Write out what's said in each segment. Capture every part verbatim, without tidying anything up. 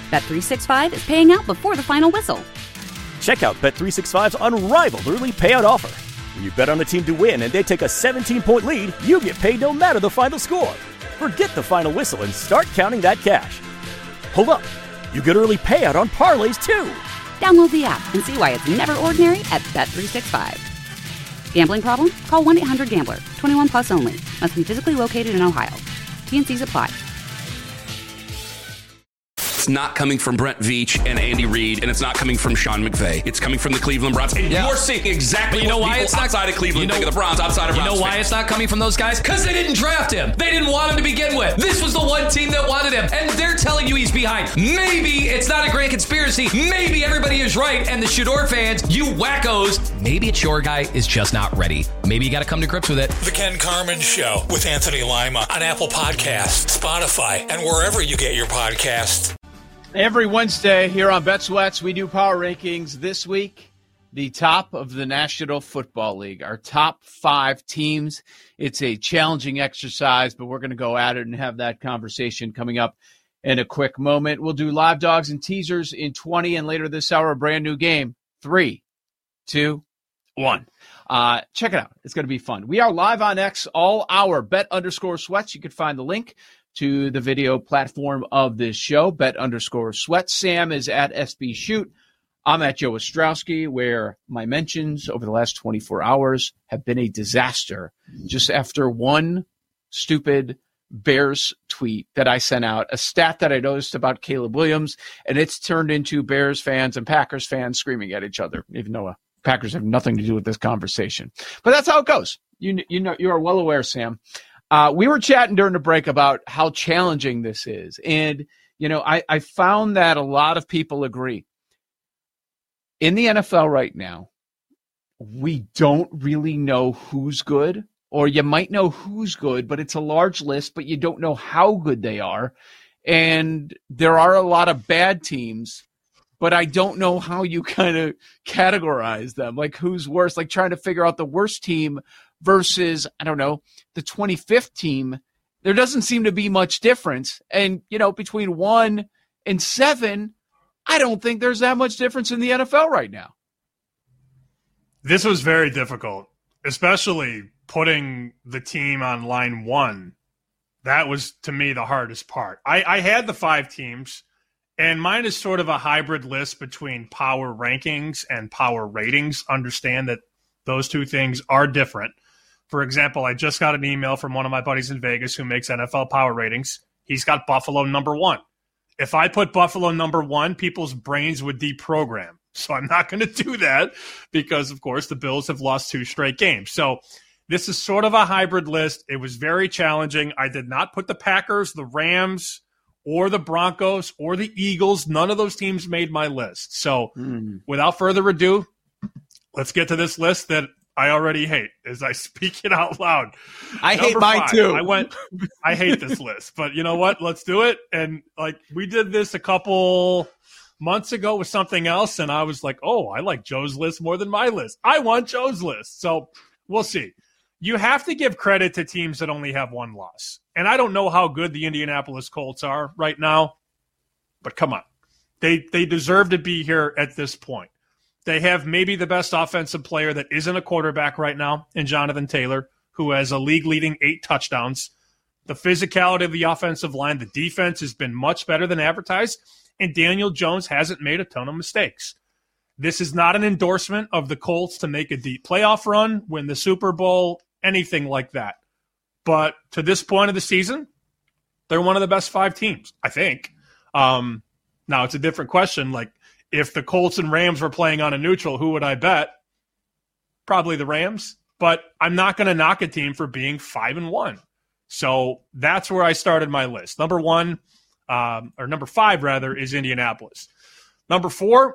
Bet three sixty-five is paying out before the final whistle. Check out Bet three sixty-five's unrivaled early payout offer. When you bet on a team to win and they take a seventeen-point lead, you get paid no matter the final score. Forget the final whistle and start counting that cash. Hold up. You get early payout on parlays, too. Download the app and see why it's never ordinary at Bet three sixty-five. Gambling problem? Call one eight hundred gambler. twenty-one plus only. Must be physically located in Ohio. T and C's apply. It's not coming from Brent Veach and Andy Reid, and it's not coming from Sean McVay. It's coming from the Cleveland Browns. And yeah. you're seeing exactly but you know what why people it's not, outside of Cleveland you know, think of the Browns, outside of You Browns know why fans. it's not coming from those guys? Because they didn't draft him. They didn't want him to begin with. This was the one team that wanted him, and they're telling you he's behind. Maybe it's not a grand conspiracy. Maybe everybody is right, and the Shador fans, you wackos, maybe it's your guy is just not ready. Maybe you got to come to grips with it. The Ken Carman Show with Anthony Lima on Apple Podcasts, Spotify, and wherever you get your podcasts. Every Wednesday here on Bet Sweats, we do power rankings. This week, the top of the National Football League, our top five teams. It's a challenging exercise, but we're going to go at it and have that conversation coming up in a quick moment. We'll do live dogs and teasers in twenty, and later this hour, a brand new game. Three, two, one. Uh, check it out. It's going to be fun. We are live on X all hour. Bet underscore sweats. You can find the link to the video platform of this show, bet underscore sweat. Sam is at S B Shoot. I'm at Joe Ostrowski, where my mentions over the last twenty-four hours have been a disaster. Just after one stupid Bears tweet that I sent out, a stat that I noticed about Caleb Williams, and it's turned into Bears fans and Packers fans screaming at each other, even though uh, Packers have nothing to do with this conversation. But that's how it goes. You, you know, you are well aware, Sam. Uh, we were chatting during the break about how challenging this is. And, you know, I, I found that a lot of people agree. In the N F L right now, we don't really know who's good, or you might know who's good, but it's a large list, but you don't know how good they are. And there are a lot of bad teams, but I don't know how you kind of categorize them, like who's worse, like trying to figure out the worst team versus, I don't know, the twenty-fifth team. There doesn't seem to be much difference. And, you know, between one and seven, I don't think there's that much difference in the N F L right now. This was very difficult, especially putting the team on line one. That was, to me, the hardest part. I, I had the five teams, and mine is sort of a hybrid list between power rankings and power ratings. Understand that those two things are different. For example, I just got an email from one of my buddies in Vegas who makes N F L power ratings. He's got Buffalo number one. If I put Buffalo number one, people's brains would deprogram. So I'm not going to do that because, of course, the Bills have lost two straight games. So this is sort of a hybrid list. It was very challenging. I did not put the Packers, the Rams, or the Broncos, or the Eagles. None of those teams made my list. So mm. without further ado, let's get to this list that I already hate as I speak it out loud. I Number hate mine five, too. I went, I hate this list, but you know what? Let's do it. And like we did this a couple months ago with something else, and I was like, oh, I like Joe's list more than my list. I want Joe's list. So we'll see. You have to give credit to teams that only have one loss. And I don't know how good the Indianapolis Colts are right now, but come on. They they deserve to be here at this point. They have maybe the best offensive player that isn't a quarterback right now in Jonathan Taylor, who has a league-leading eight touchdowns. The physicality of the offensive line, the defense has been much better than advertised, and Daniel Jones hasn't made a ton of mistakes. This is not an endorsement of the Colts to make a deep playoff run, win the Super Bowl, anything like that. But to this point of the season, they're one of the best five teams, I think. Um, now, it's a different question. Like, if the Colts and Rams were playing on a neutral, who would I bet? Probably the Rams. But I'm not going to knock a team for being five and one. So that's where I started my list. Number one, um, or number five, rather, is Indianapolis. Number four,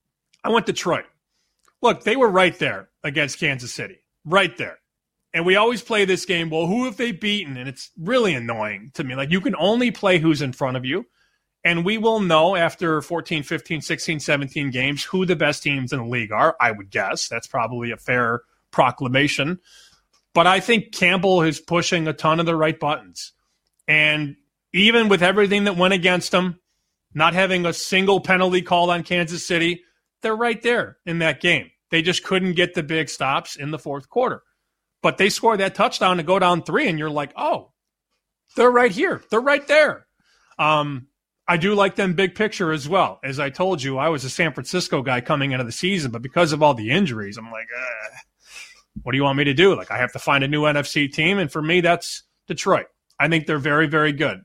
I went Detroit. Look, they were right there against Kansas City. Right there. And we always play this game, well, who have they beaten? And it's really annoying to me. Like, you can only play who's in front of you. And we will know after fourteen, fifteen, sixteen, seventeen games who the best teams in the league are, I would guess. That's probably a fair proclamation. But I think Campbell is pushing a ton of the right buttons. And even with everything that went against him, not having a single penalty called on Kansas City, they're right there in that game. They just couldn't get the big stops in the fourth quarter. But they scored that touchdown to go down three, and you're like, oh, they're right here. They're right there. Um, I do like them big picture as well. As I told you, I was a San Francisco guy coming into the season, but because of all the injuries, I'm like, eh, what do you want me to do? Like, I have to find a new N F C team, and for me, that's Detroit. I think they're very, very good.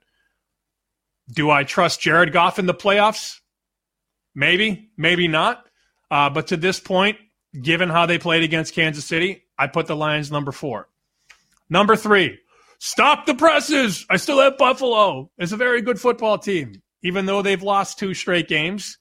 Do I trust Jared Goff in the playoffs? Maybe, maybe not. Uh, but to this point, given how they played against Kansas City, I put the Lions number four. Number three, stop the presses. I still have Buffalo. It's a very good football team, even though they've lost two straight games.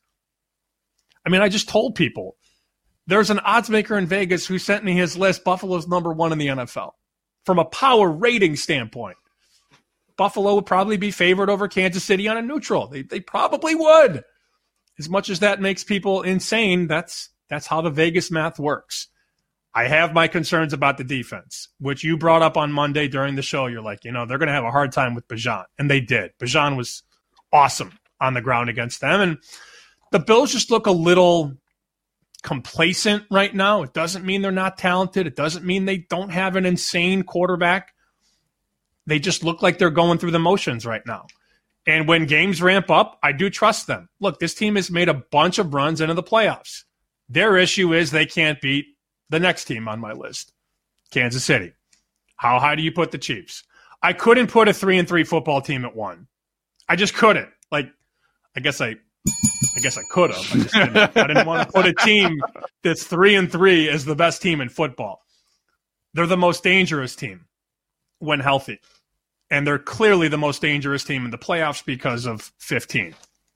I mean, I just told people. There's an odds maker in Vegas who sent me his list. Buffalo's number one in the N F L. From a power rating standpoint, Buffalo would probably be favored over Kansas City on a neutral. They, they probably would. As much as that makes people insane, that's that's how the Vegas math works. I have my concerns about the defense, which you brought up on Monday during the show. You're like, you know, they're going to have a hard time with Bijan. And they did. Bijan was awesome on the ground against them. And the Bills just look a little complacent right now. It doesn't mean they're not talented. It doesn't mean they don't have an insane quarterback. They just look like they're going through the motions right now. And when games ramp up, I do trust them. Look, this team has made a bunch of runs into the playoffs. Their issue is they can't beat the next team on my list, Kansas City. How high do you put the Chiefs? I couldn't put a three and three football team at one. I just couldn't. Like, I guess I, I guess I could have. I just didn't. I didn't want to put a team that's three and three as the best team in football. They're the most dangerous team when healthy, and they're clearly the most dangerous team in the playoffs because of fifteen.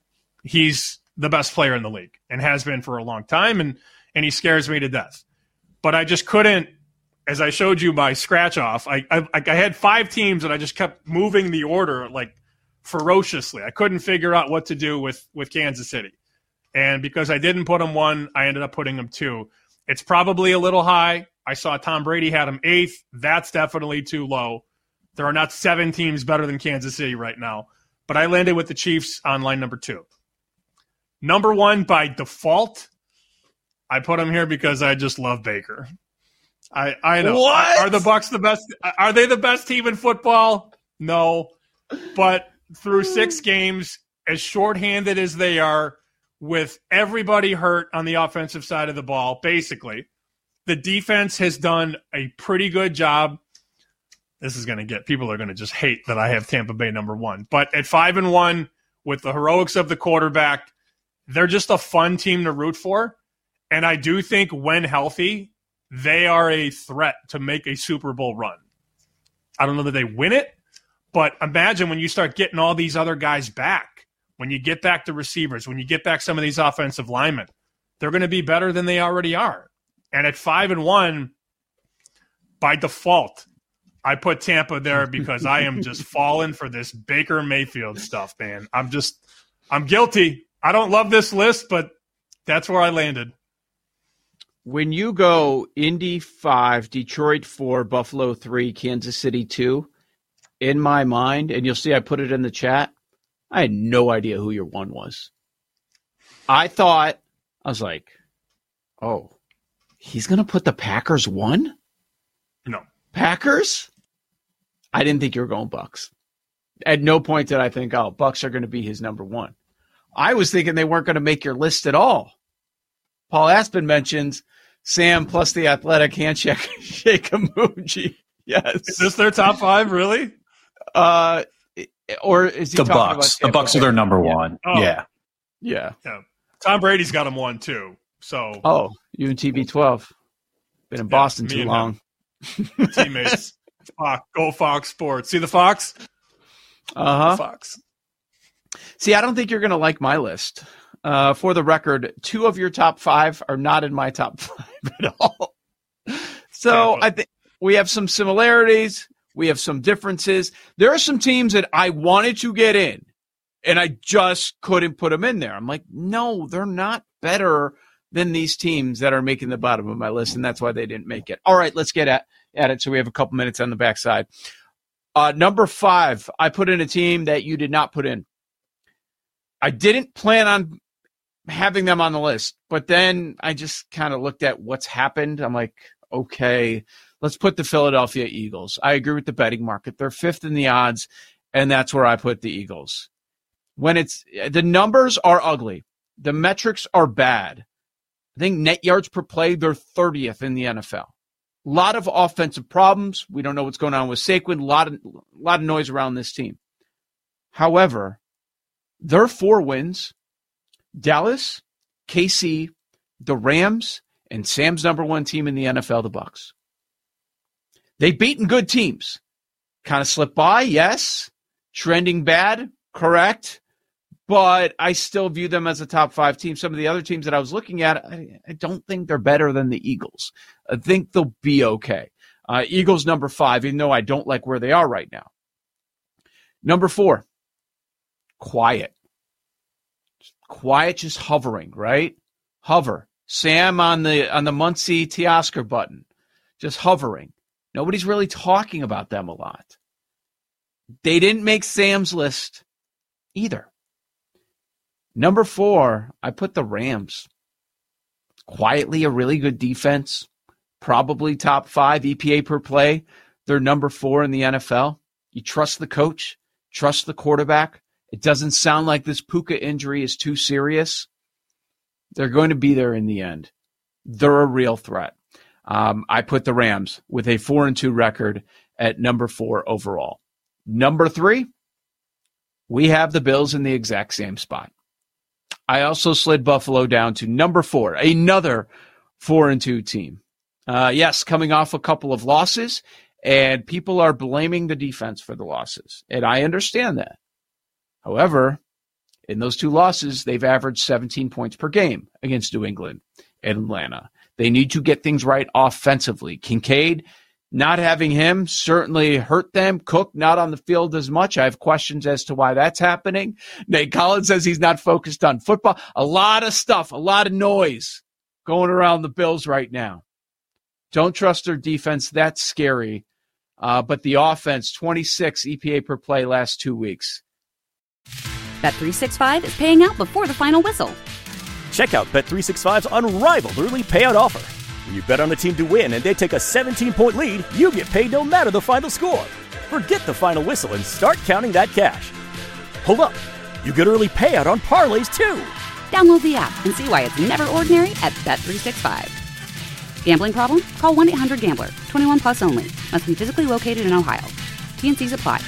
He's the best player in the league and has been for a long time, and and he scares me to death. But I just couldn't, as I showed you my scratch off, I, I I had five teams and I just kept moving the order like ferociously. I couldn't figure out what to do with, with Kansas City. And because I didn't put them one, I ended up putting them two. It's probably a little high. I saw Tom Brady had him eighth. That's definitely too low. There are not seven teams better than Kansas City right now. But I landed with the Chiefs on line number two. Number one by default, I put him here because I just love Baker. I I know. What? Are the Bucs the best? Are they the best team in football? No. But through six games, as shorthanded as they are, with everybody hurt on the offensive side of the ball, basically, the defense has done a pretty good job. This is going to get people are going to just hate that I have Tampa Bay number one. But at five and one, with the heroics of the quarterback, they're just a fun team to root for. And I do think when healthy, they are a threat to make a Super Bowl run. I don't know that they win it, but imagine when you start getting all these other guys back, when you get back to receivers, when you get back some of these offensive linemen, they're going to be better than they already are. And at five and one, by default, I put Tampa there because I am just falling for this Baker Mayfield stuff, man. I'm just, I'm guilty. I don't love this list, but that's where I landed. When you go Indy five, Detroit four, Buffalo three, Kansas City two, in my mind, and you'll see I put it in the chat, I had no idea who your one was. I thought, I was like, oh, he's going to put the Packers one? No. Packers? I didn't think you were going Bucks. At no point did I think, oh, Bucks are going to be his number one. I was thinking they weren't going to make your list at all. Paul Aspen mentions Sam plus the athletic handshake shake emoji. Yes. Is this their top five, really? Uh, or is he the talking Bucks? about The Bucks are their number yeah. one. Oh. Yeah. Yeah. Yeah. Tom Brady's got him one, too. So. Oh, you and T B twelve. Been in Yeah, Boston me too and long. Teammates. Fox, go Fox Sports. See the Fox? Uh-huh. Fox. See, I don't think you're going to like my list. Uh, for the record, two of your top five are not in my top five at all. So Tampa. I think we have some similarities. We have some differences. There are some teams that I wanted to get in, and I just couldn't put them in there. I'm like, no, they're not better than these teams that are making the bottom of my list, and that's why they didn't make it. All right, let's get at, at it so we have a couple minutes on the backside. Uh, number five, I put in a team that you did not put in. I didn't plan on having them on the list, but then I just kind of looked at what's happened. I'm like, okay, let's put the Philadelphia Eagles. I agree with the betting market. They're fifth in the odds, and that's where I put the Eagles. When it's the numbers are ugly, the metrics are bad. I think net yards per play, they're thirtieth in the N F L. A lot of offensive problems. We don't know what's going on with Saquon. A lot of, a lot of noise around this team. However, their four wins, Dallas, K C, the Rams, and Sam's number one team in the N F L, the Bucs. They've beaten good teams. Kind of slipped by, yes. Trending bad, correct. But I still view them as a top five team. Some of the other teams that I was looking at, I, I don't think they're better than the Eagles. I think they'll be okay. Uh, Eagles number five, even though I don't like where they are right now. Number four, quiet. Quiet, just hovering, right? Hover. Sam on the on the Muncie Teoscar button, just hovering. Nobody's really talking about them a lot. They didn't make Sam's list either. Number four, I put the Rams. Quietly a really good defense. Probably top five E P A per play. They're number four in the N F L. You trust the coach. Trust the quarterback. It doesn't sound like this Puka injury is too serious. They're going to be there in the end. They're a real threat. Um, I put the Rams with a four and two record at number four overall. Number three, we have the Bills in the exact same spot. I also slid Buffalo down to number four, another four and two team. Uh, yes, coming off a couple of losses, and people are blaming the defense for the losses, and I understand that. However, in those two losses, they've averaged seventeen points per game against New England and Atlanta. They need to get things right offensively. Kincaid, not having him certainly hurt them. Cook, not on the field as much. I have questions as to why that's happening. Nate Collins says he's not focused on football. A lot of stuff, a lot of noise going around the Bills right now. Don't trust their defense. That's scary. Uh, but the offense, twenty-six E P A per play last two weeks. Bet three sixty-five is paying out before the final whistle. Check out Bet three sixty-five's unrivaled early payout offer. When you bet on a team to win and they take a seventeen-point lead, you get paid no matter the final score. Forget the final whistle and start counting that cash. Hold up. You get early payout on parlays, too. Download the app and see why it's never ordinary at Bet three sixty-five. Gambling problem? Call one eight hundred gambler. twenty-one plus only. Must be physically located in Ohio. T N Cs apply.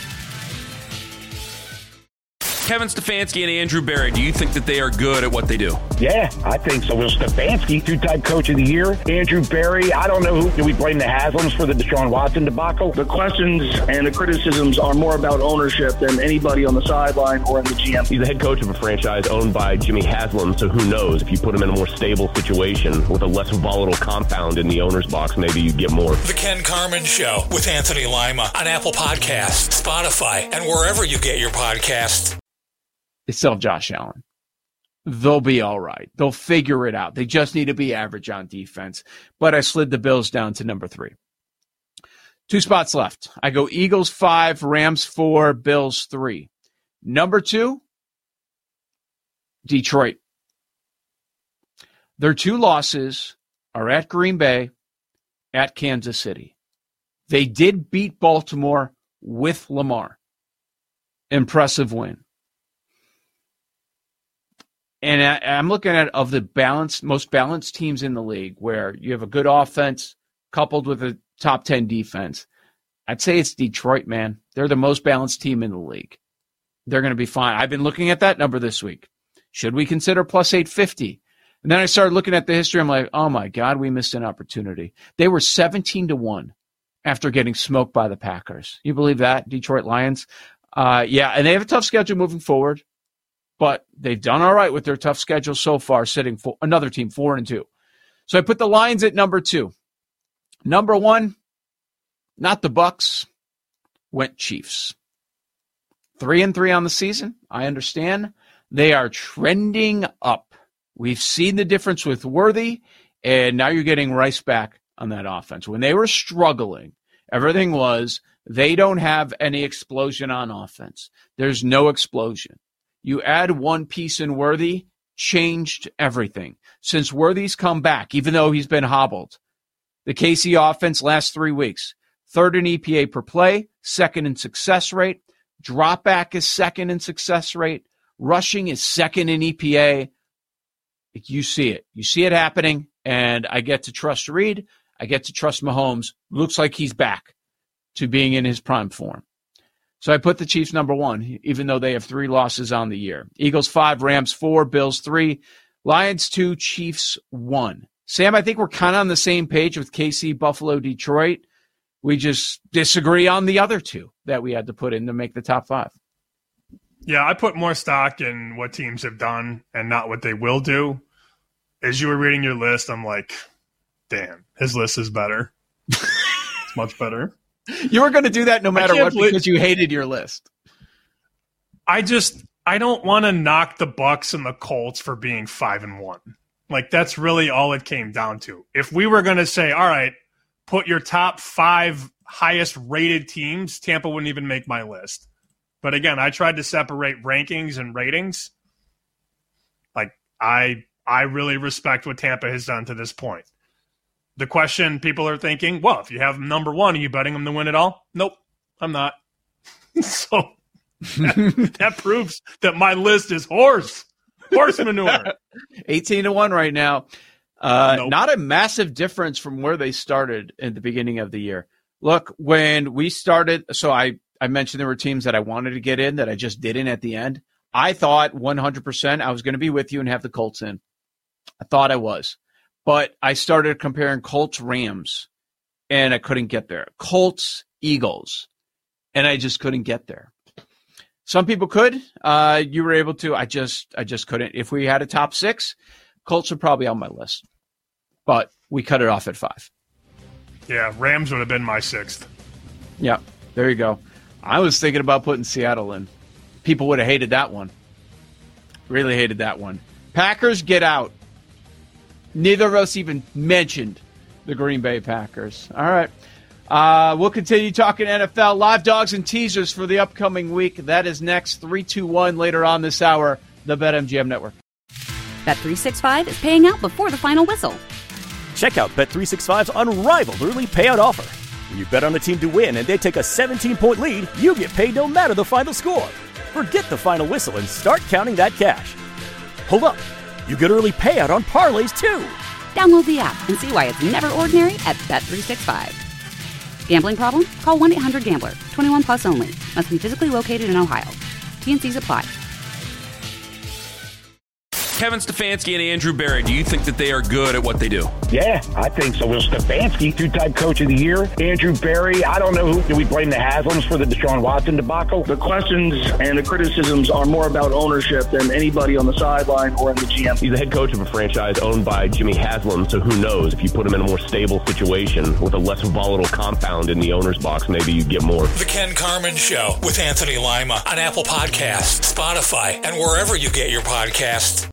Kevin Stefanski and Andrew Berry, do you think that they are good at what they do? Yeah, I think so. Well, Stefanski, two-time coach of the year. Andrew Berry, I don't know who. Do we blame the Haslams for the Deshaun Watson debacle? The questions and the criticisms are more about ownership than anybody on the sideline or in the G M. He's the head coach of a franchise owned by Jimmy Haslam, so who knows? If you put him in a more stable situation with a less volatile compound in the owner's box, maybe you get more. The Ken Carman Show with Anthony Lima on Apple Podcasts, Spotify, and wherever you get your podcasts. They still have Josh Allen. They'll be all right. They'll figure it out. They just need to be average on defense. But I slid the Bills down to number three. Two spots left. I go Eagles five, Rams four, Bills three. Number two, Detroit. Their two losses are at Green Bay, at Kansas City. They did beat Baltimore with Lamar. Impressive win. And I, I'm looking at of the balanced, most balanced teams in the league where you have a good offense coupled with a top ten defense. I'd say it's Detroit, man. They're the most balanced team in the league. They're going to be fine. I've been looking at that number this week. Should we consider plus eight fifty? And then I started looking at the history. I'm like, oh, my God, we missed an opportunity. They were seventeen to one after getting smoked by the Packers. You believe that, Detroit Lions? Uh, yeah, and they have a tough schedule moving forward. But they've done all right with their tough schedule so far, sitting for another team four and two. So I put the Lions at number two. Number one, not the Bucks, went Chiefs. Three and three on the season. I understand. They are trending up. We've seen the difference with Worthy, and now you're getting Rice back on that offense. When they were struggling, everything was they don't have any explosion on offense. There's no explosion. You add one piece in Worthy, changed everything. Since Worthy's come back, even though he's been hobbled, the K C offense last three weeks, third in E P A per play, second in success rate, drop back is second in success rate, rushing is second in E P A. You see it. You see it happening, and I get to trust Reed. I get to trust Mahomes. Looks like he's back to being in his prime form. So I put the Chiefs number one, even though they have three losses on the year. Eagles five, Rams four, Bills three, Lions two, Chiefs one. Sam, I think we're kind of on the same page with K C, Buffalo, Detroit. We just disagree on the other two that we had to put in to make the top five. Yeah, I put more stock in what teams have done and not what they will do. As you were reading your list, I'm like, damn, his list is better. It's much better. You were going to do that no matter what believe- because you hated your list. I just, I don't want to knock the Bucs and the Colts for being five and one. Like, that's really all it came down to. If we were going to say, all right, put your top five highest rated teams, Tampa wouldn't even make my list. But again, I tried to separate rankings and ratings. Like, I I really respect what Tampa has done to this point. The question people are thinking, well, if you have number one, are you betting them to win it all? Nope, I'm not. So that, that proves that my list is horse. Horse manure. eighteen to one right now. Uh, Nope. Not a massive difference from where they started at the beginning of the year. Look, when we started, so I, I mentioned there were teams that I wanted to get in that I just didn't at the end. I thought one hundred percent I was going to be with you and have the Colts in. I thought I was. But I started comparing Colts, Rams, and I couldn't get there. Colts, Eagles, and I just couldn't get there. Some people could. Uh, you were able to. I just I just couldn't. If we had a top six, Colts are probably on my list. But we cut it off at five. Yeah, Rams would have been my sixth. Yeah, there you go. I was thinking about putting Seattle in. People would have hated that one. Really hated that one. Packers, get out. Neither of us even mentioned the Green Bay Packers. All right. Uh, we'll continue talking N F L. Live dogs and teasers for the upcoming week. That is next. three two one later on this hour. The BetMGM Network. Bet three sixty-five is paying out before the final whistle. Check out Bet three sixty-five's unrivaled early payout offer. When you bet on a team to win and they take a seventeen-point lead, you get paid no matter the final score. Forget the final whistle and start counting that cash. Hold up. You get early payout on parlays, too. Download the app and see why it's never ordinary at Bet three sixty-five. Gambling problem? Call one eight hundred gambler. twenty-one plus only. Must be physically located in Ohio. T N Cs apply. Kevin Stefanski and Andrew Berry, do you think that they are good at what they do? Yeah, I think so. Will Stefanski, two-time coach of the year. Andrew Berry, I don't know who. Do we blame the Haslams for the Deshaun Watson debacle? The questions and the criticisms are more about ownership than anybody on the sideline or in the G M. He's the head coach of a franchise owned by Jimmy Haslam, so who knows? If you put him in a more stable situation with a less volatile compound in the owner's box, maybe you get more. The Ken Carman Show with Anthony Lima on Apple Podcasts, Spotify, and wherever you get your podcasts.